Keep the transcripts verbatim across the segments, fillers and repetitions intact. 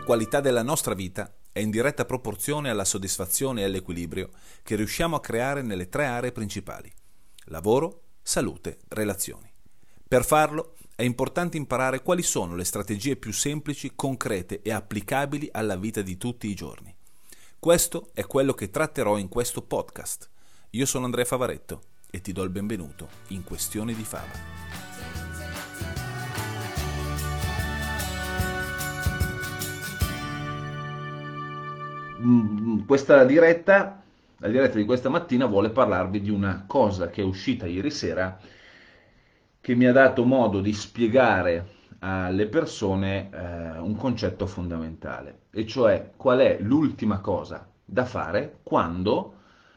qualità della nostra vita è in diretta proporzione alla soddisfazione e all'equilibrio che riusciamo a creare nelle tre aree principali: lavoro, salute, relazioni. Per farlo è importante imparare quali sono le strategie più semplici, concrete e applicabili alla vita di tutti i giorni. Questo è quello che tratterò in questo podcast. Io sono Andrea Favaretto e ti do il benvenuto in Questioni di Fava. Questa diretta, la diretta di questa mattina vuole parlarvi di una cosa che è uscita ieri sera che mi ha dato modo di spiegare alle persone eh, un concetto fondamentale, e cioè qual è l'ultima cosa da fare quando,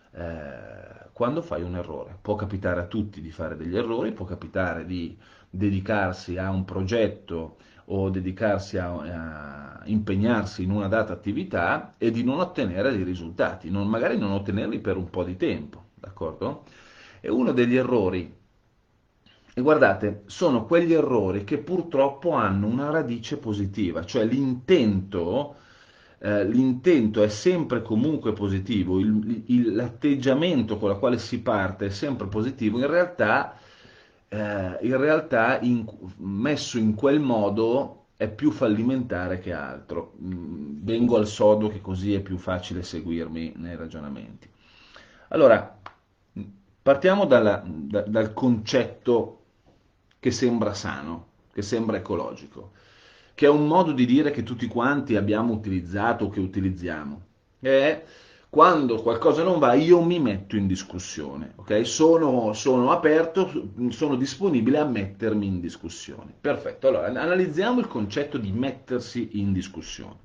eh, quando fai un errore. Può capitare a tutti di fare degli errori, può capitare di dedicarsi a un progetto o dedicarsi a, a impegnarsi in una data attività e di non ottenere dei risultati, non, magari non ottenerli per un po' di tempo, d'accordo? E uno degli errori, e guardate, sono quegli errori che purtroppo hanno una radice positiva, cioè l'intento, eh, l'intento è sempre comunque positivo, il- il- l'atteggiamento con il quale si parte è sempre positivo, in realtà eh, in realtà in- messo in quel modo è più fallimentare che altro. Mm, Vengo al sodo che così è più facile seguirmi nei ragionamenti. Allora, partiamo dalla- da- dal concetto che sembra sano, che sembra ecologico, che è un modo di dire che tutti quanti abbiamo utilizzato o che utilizziamo. È quando qualcosa non va, io mi metto in discussione, ok? Sono, sono aperto, sono disponibile a mettermi in discussione. Perfetto, allora analizziamo il concetto di mettersi in discussione.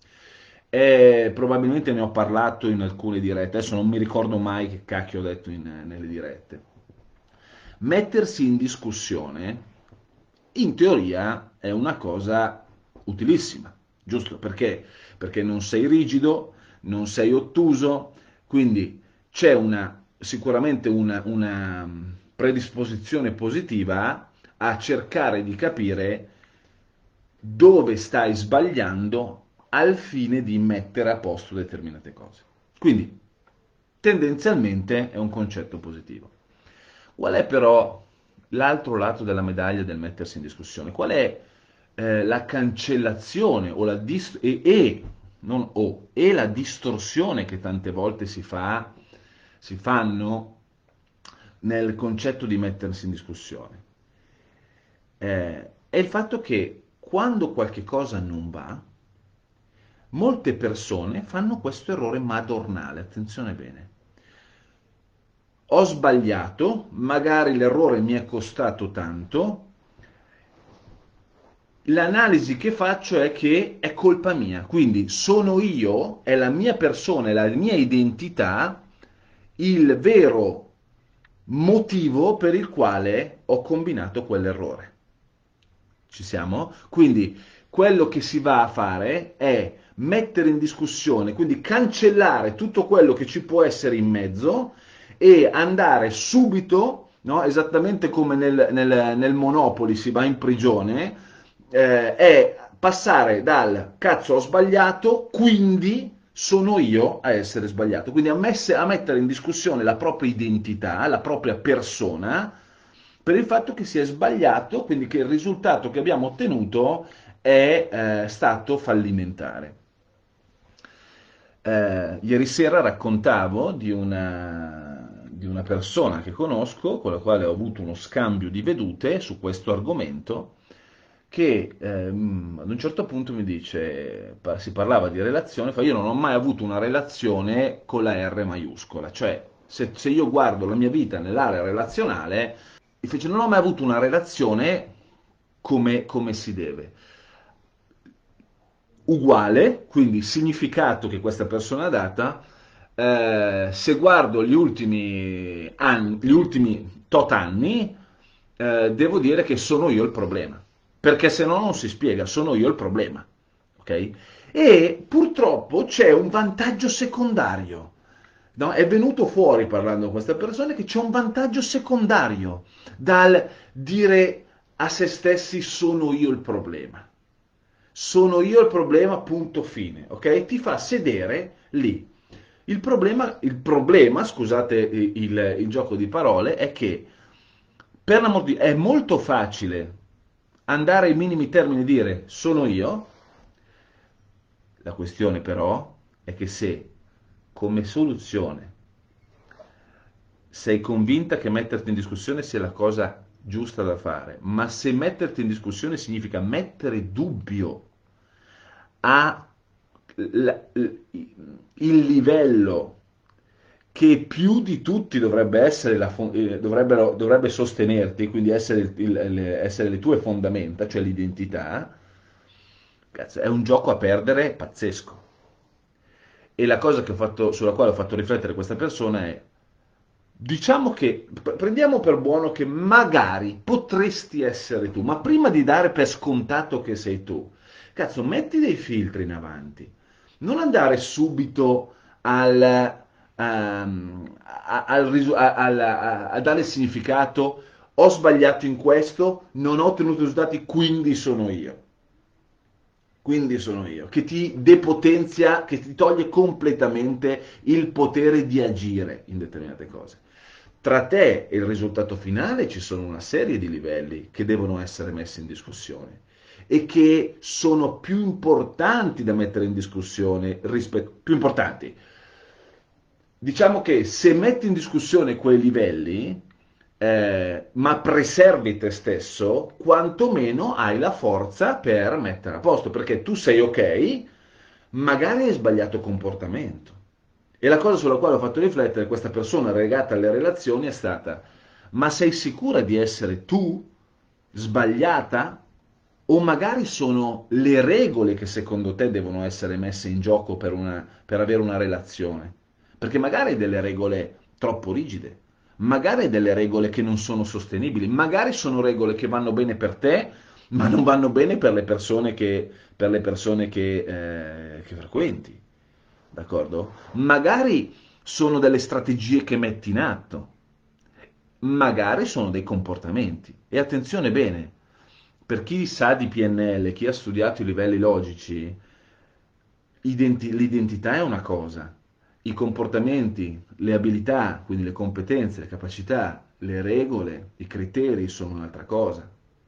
E probabilmente ne ho parlato in alcune dirette, adesso non mi ricordo mai che cacchio ho detto in- nelle dirette. Mettersi in discussione, in teoria, è una cosa utilissima, giusto? Perché? Perché non sei rigido, non sei ottuso, quindi c'è una, sicuramente una, una predisposizione positiva a cercare di capire dove stai sbagliando al fine di mettere a posto determinate cose. Quindi, tendenzialmente è un concetto positivo. Qual è però l'altro lato della medaglia del mettersi in discussione? Qual è eh, la cancellazione o la dist- e, e, non o, e la distorsione che tante volte si fa, si fanno nel concetto di mettersi in discussione? Eh, è il fatto che quando qualche cosa non va, molte persone fanno questo errore madornale, attenzione bene. Ho sbagliato, magari l'errore mi è costato tanto, l'analisi che faccio è che è colpa mia, quindi sono io, è la mia persona, è la mia identità, il vero motivo per il quale ho combinato quell'errore. Ci siamo? Quindi quello che si va a fare è mettere in discussione, quindi cancellare tutto quello che ci può essere in mezzo e andare subito, no? Esattamente come nel, nel, nel Monopoli si va in prigione, eh, è passare dal cazzo ho sbagliato, quindi sono io a essere sbagliato. Quindi a, messe, a mettere in discussione la propria identità, la propria persona, per il fatto che si è sbagliato, quindi che il risultato che abbiamo ottenuto è eh, stato fallimentare. Eh, ieri sera raccontavo di una, di una persona che conosco, con la quale ho avuto uno scambio di vedute su questo argomento, che ehm, ad un certo punto mi dice, pa- si parlava di relazione, fa io non ho mai avuto una relazione con la R maiuscola, cioè se, se io guardo la mia vita nell'area relazionale, mi fece, non ho mai avuto una relazione come, come si deve. Uguale, quindi significato che questa persona ha data, eh, se guardo gli ultimi anni, gli ultimi tot anni, eh, devo dire che sono io il problema, perché se no non si spiega, sono io il problema, ok? E purtroppo c'è un vantaggio secondario, no? È venuto fuori parlando con questa persona che c'è un vantaggio secondario dal dire a se stessi sono io il problema. sono io il problema, punto fine, ok? Ti fa sedere lì. Il problema, il problema, scusate il, il gioco di parole, è che per l'amor di è molto facile andare ai minimi termini e dire sono io. La questione però è che se come soluzione sei convinta che metterti in discussione sia la cosa giusta da fare, ma se metterti in discussione significa mettere dubbio a la- il livello che più di tutti dovrebbe essere la fo- eh, dovrebbero- dovrebbe sostenerti, quindi essere, il- il- le, essere le tue fondamenta, cioè l'identità, cazzo, è un gioco a perdere pazzesco. E la cosa che ho fatto, sulla quale ho fatto riflettere questa persona è, diciamo che p- prendiamo per buono che magari potresti essere tu, ma prima di dare per scontato che sei tu, cazzo, metti dei filtri in avanti. Non andare subito al, ehm, a- al risu- a, al- a- a dare il significato, ho sbagliato in questo, non ho ottenuto i risultati, quindi sono io. Quindi sono io, che ti depotenzia, che ti toglie completamente il potere di agire in determinate cose. Tra te e il risultato finale ci sono una serie di livelli che devono essere messi in discussione e che sono più importanti da mettere in discussione rispetto più importanti. Diciamo che se metti in discussione quei livelli, eh, ma preservi te stesso, quantomeno hai la forza per mettere a posto, perché tu sei ok, magari hai sbagliato comportamento. E la cosa sulla quale ho fatto riflettere questa persona legata alle relazioni è stata, ma sei sicura di essere tu sbagliata? O magari sono le regole che secondo te devono essere messe in gioco per, una, per avere una relazione? Perché magari hai delle regole troppo rigide, magari hai delle regole che non sono sostenibili, magari sono regole che vanno bene per te, ma non vanno bene per le persone che, per le persone che, eh, che frequenti. D'accordo? Magari sono delle strategie che metti in atto, magari sono dei comportamenti. E attenzione bene, per chi sa di P N L, chi ha studiato i livelli logici, identi- l'identità è una cosa, i comportamenti, le abilità, quindi le competenze, le capacità, le regole, i criteri sono un'altra cosa.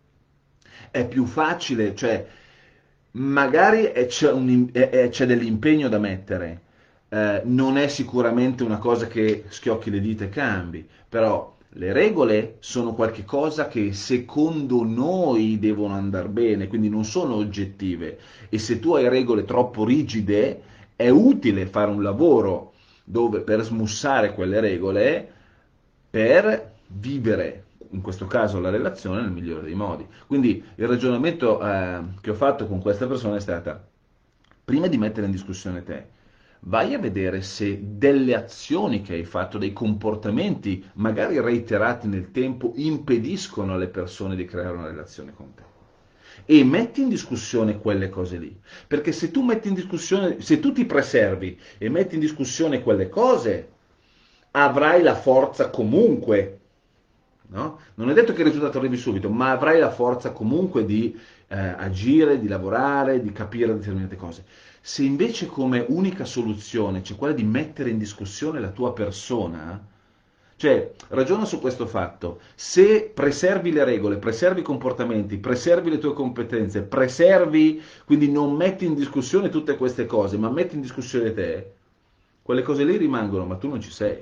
È più facile, cioè magari è- c'è un- è- è- c'è dell'impegno da mettere, eh, non è sicuramente una cosa che schiocchi le dita e cambi, però le regole sono qualche cosa che secondo noi devono andare bene, quindi non sono oggettive. E se tu hai regole troppo rigide, è utile fare un lavoro dove per smussare quelle regole, per vivere, in questo caso la relazione, nel migliore dei modi. Quindi il ragionamento eh, che ho fatto con questa persona è stata, prima di mettere in discussione te, vai a vedere se delle azioni che hai fatto, dei comportamenti, magari reiterati nel tempo, impediscono alle persone di creare una relazione con te. E metti in discussione quelle cose lì, perché se tu metti in discussione, se tu ti preservi e metti in discussione quelle cose, avrai la forza comunque, no? Non è detto che il risultato arrivi subito, ma avrai la forza comunque di eh, agire, di lavorare, di capire determinate cose. Se invece come unica soluzione c'è quella di mettere in discussione la tua persona, cioè ragiona su questo fatto, se preservi le regole, preservi i comportamenti, preservi le tue competenze, preservi, quindi non metti in discussione tutte queste cose, ma metti in discussione te, quelle cose lì rimangono, ma tu non ci sei.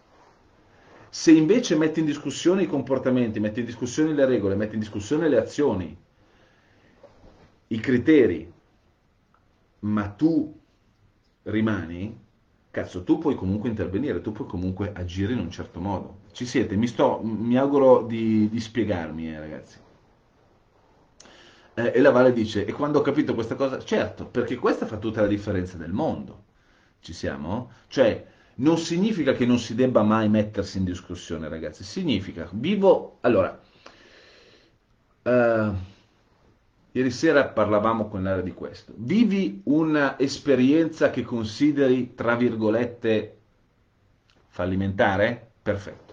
Se invece metti in discussione i comportamenti, metti in discussione le regole, metti in discussione le azioni, i criteri, ma tu rimani, cazzo, tu puoi comunque intervenire, tu puoi comunque agire in un certo modo. Ci siete? Mi sto, mi auguro di, di spiegarmi, eh, ragazzi. Eh, e la Vale dice, e quando ho capito questa cosa, certo, perché questa fa tutta la differenza del mondo. Ci siamo? Cioè, non significa che non si debba mai mettersi in discussione, ragazzi. Significa, vivo... Allora, eh, ieri sera parlavamo con Lara di questo. Vivi un'esperienza che consideri, tra virgolette, fallimentare? Perfetto.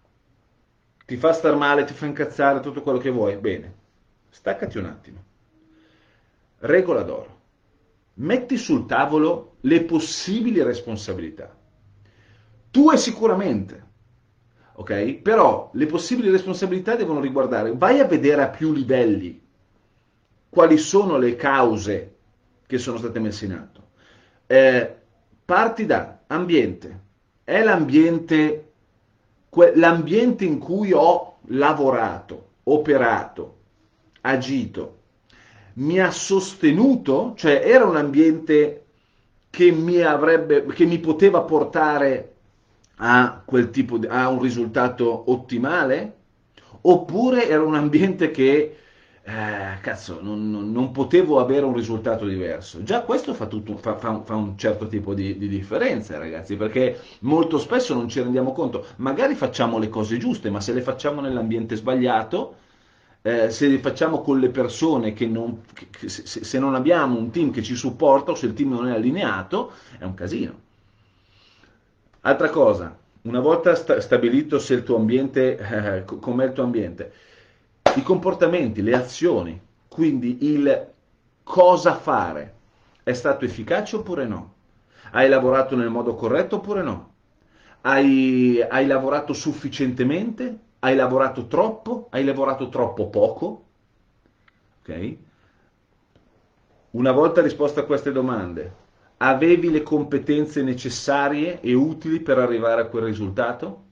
Ti fa star male, ti fa incazzare tutto quello che vuoi? Bene. Staccati un attimo. regola d'oro. Metti sul tavolo le possibili responsabilità. Tue sicuramente, ok? Però le possibili responsabilità devono riguardare, vai a vedere a più livelli quali sono le cause che sono state messe in atto. Eh, parti da ambiente. È l'ambiente, que- l'ambiente in cui ho lavorato, operato, agito, mi ha sostenuto, cioè era un ambiente che mi avrebbe, che mi poteva portare a quel tipo di, a un risultato ottimale? Oppure era un ambiente che, eh, cazzo, non, non- non potevo avere un risultato diverso? Già questo fa, tutto, fa, fa un fa un certo tipo di, di differenza, ragazzi, perché molto spesso non ci rendiamo conto. Magari facciamo le cose giuste, ma se le facciamo nell'ambiente sbagliato, eh, se le facciamo con le persone che non, che- se, se non abbiamo un team che ci supporta o se il team non è allineato, è un casino. Altra cosa, una volta sta- stabilito se il tuo ambiente, eh, co- com'è il tuo ambiente, i comportamenti, le azioni, quindi il cosa fare, è stato efficace oppure no? Hai lavorato nel modo corretto oppure no? Hai, hai lavorato sufficientemente? Hai lavorato troppo? Hai lavorato troppo poco? Ok? Una volta risposto a queste domande, avevi le competenze necessarie e utili per arrivare a quel risultato?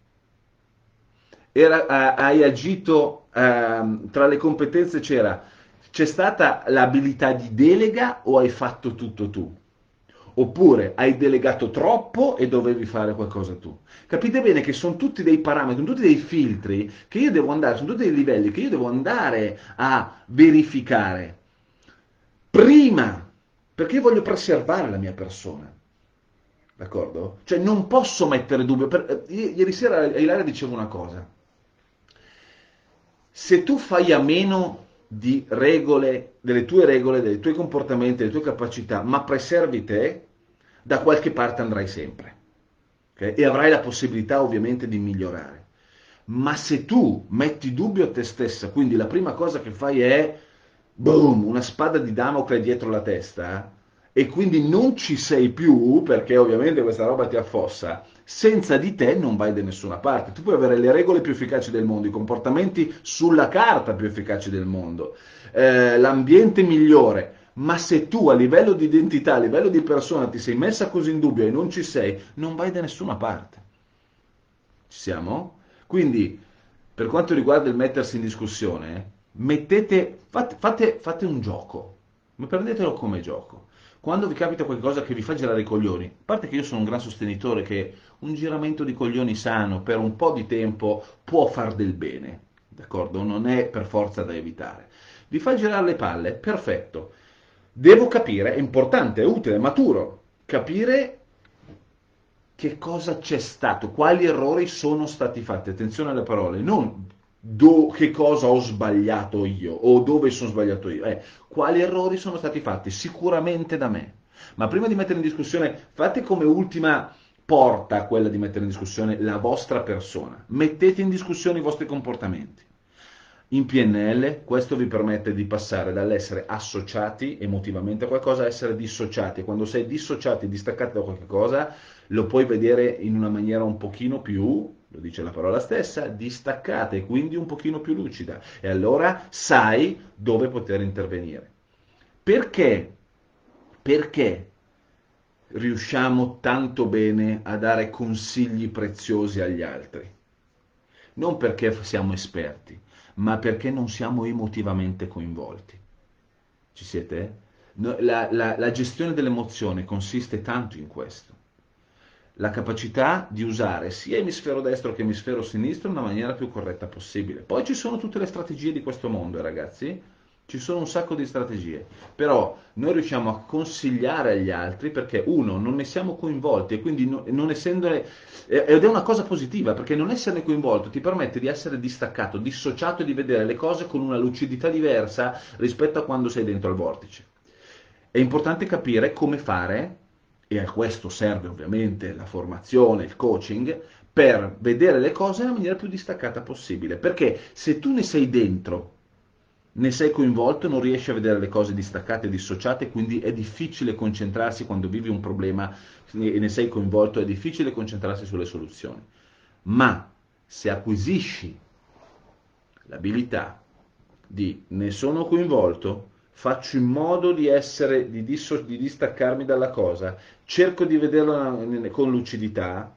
Era, eh, hai agito, ehm, tra le competenze c'era, c'è stata l'abilità di delega o hai fatto tutto tu? Oppure hai delegato troppo e dovevi fare qualcosa tu. Capite bene che sono tutti dei parametri, sono tutti dei filtri che io devo andare, sono tutti dei livelli che io devo andare a verificare prima, perché voglio preservare la mia persona. D'accordo? Cioè non posso mettere dubbio. Per, eh, ieri sera a Ilaria dicevo una cosa. Se tu fai a meno di regole, delle tue regole, dei tuoi comportamenti, delle tue capacità, ma preservi te, da qualche parte andrai sempre. Ok? E avrai la possibilità ovviamente di migliorare. Ma se tu metti dubbio a te stessa, quindi la prima cosa che fai è, boom, una spada di Damocle dietro la testa, e quindi non ci sei più, perché ovviamente questa roba ti affossa, senza di te non vai da nessuna parte. Tu puoi avere le regole più efficaci del mondo, i comportamenti sulla carta più efficaci del mondo, eh, l'ambiente migliore, ma se tu a livello di identità, a livello di persona ti sei messa così in dubbio e non ci sei, non vai da nessuna parte. Ci siamo? Quindi, per quanto riguarda il mettersi in discussione, mettete, fate, fate, fate un gioco, ma prendetelo come gioco. Quando vi capita qualcosa che vi fa girare i coglioni, a parte che io sono un gran sostenitore che un giramento di coglioni sano per un po' di tempo può far del bene, d'accordo? Non è per forza da evitare. Vi fa girare le palle? Perfetto. Devo capire, è importante, è utile, è maturo, capire che cosa c'è stato, quali errori sono stati fatti. Attenzione alle parole, non do, che cosa ho sbagliato io o dove sono sbagliato io, eh, quali errori sono stati fatti sicuramente da me. Ma prima di mettere in discussione, fate come ultima porta quella di mettere in discussione la vostra persona. Mettete in discussione i vostri comportamenti. In P N L questo vi permette di passare dall'essere associati emotivamente a qualcosa a essere dissociati. E quando sei dissociati e distaccati da qualche cosa, lo puoi vedere in una maniera un pochino più, lo dice la parola stessa, distaccata e quindi un pochino più lucida. E allora sai dove poter intervenire. Perché? Perché riusciamo tanto bene a dare consigli preziosi agli altri? Non perché siamo esperti, ma perché non siamo emotivamente coinvolti. Ci siete? No, La, la- la gestione dell'emozione consiste tanto in questo. La capacità di usare sia emisfero destro che emisfero sinistro nella maniera più corretta possibile. Poi ci sono tutte le strategie di questo mondo, eh, ragazzi. Ci sono un sacco di strategie. Però noi riusciamo a consigliare agli altri perché, uno, non ne siamo coinvolti e quindi no- non essendone. eh, Ed è una cosa positiva perché non esserne coinvolto ti permette di essere distaccato, dissociato e di vedere le cose con una lucidità diversa rispetto a quando sei dentro al vortice. È importante capire come fare, e a questo serve ovviamente la formazione, il coaching, per vedere le cose nella maniera più distaccata possibile. Perché se tu ne sei dentro, ne sei coinvolto, non riesci a vedere le cose distaccate e dissociate, quindi è difficile concentrarsi quando vivi un problema e ne sei coinvolto, è difficile concentrarsi sulle soluzioni. Ma se acquisisci l'abilità di ne sono coinvolto, faccio in modo di essere, di, disso- di distaccarmi dalla cosa, cerco di vederla con lucidità,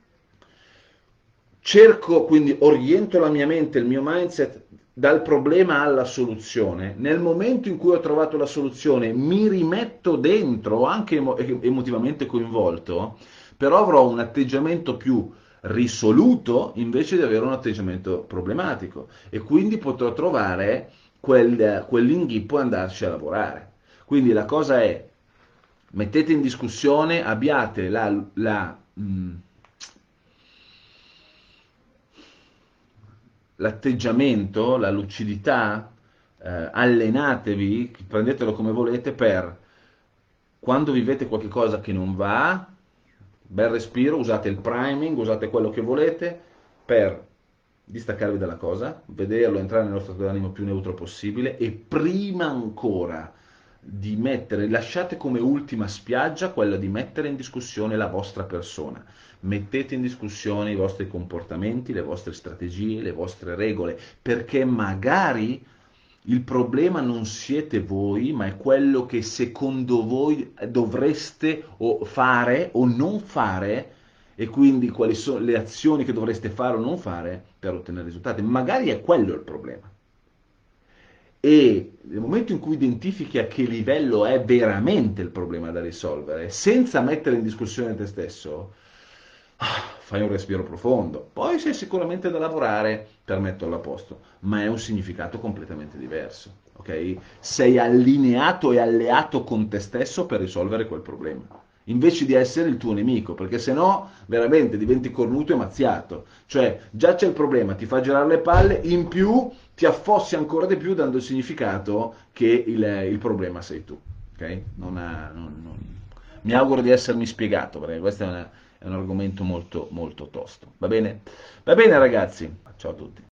cerco, quindi oriento la mia mente, il mio mindset dal problema alla soluzione. Nel momento in cui ho trovato la soluzione, mi rimetto dentro, anche emo- emotivamente coinvolto, però avrò un atteggiamento più risoluto invece di avere un atteggiamento problematico e quindi potrò trovare quel, quell'inghippo e andarci a lavorare. Quindi la cosa è, mettete in discussione, abbiate la, la mh, l'atteggiamento, la lucidità, eh, allenatevi, prendetelo come volete per quando vivete qualcosa che non va, bel respiro, usate il priming, usate quello che volete per distaccarvi dalla cosa, vederlo, entrare nello stato d'animo più neutro possibile e prima ancora di mettere, lasciate come ultima spiaggia quella di mettere in discussione la vostra persona. Mettete in discussione i vostri comportamenti, le vostre strategie, le vostre regole, perché magari il problema non siete voi, ma è quello che secondo voi dovreste o fare o non fare e quindi quali sono le azioni che dovreste fare o non fare per ottenere risultati. Magari è quello il problema. E nel momento in cui identifichi a che livello è veramente il problema da risolvere, senza mettere in discussione te stesso, fai un respiro profondo. Poi c'è sicuramente da lavorare per metterlo a posto, ma è un significato completamente diverso. Ok? Sei allineato e alleato con te stesso per risolvere quel problema, invece di essere il tuo nemico, perché se no veramente diventi cornuto e mazziato. Cioè, già c'è il problema, ti fa girare le palle, in più ti affossi ancora di più dando il significato che il, il problema sei tu. Ok? Non ha, non, non... Mi auguro di essermi spiegato, perché questo è, una, è un argomento molto, molto tosto. Va bene? Va bene ragazzi, ciao a tutti.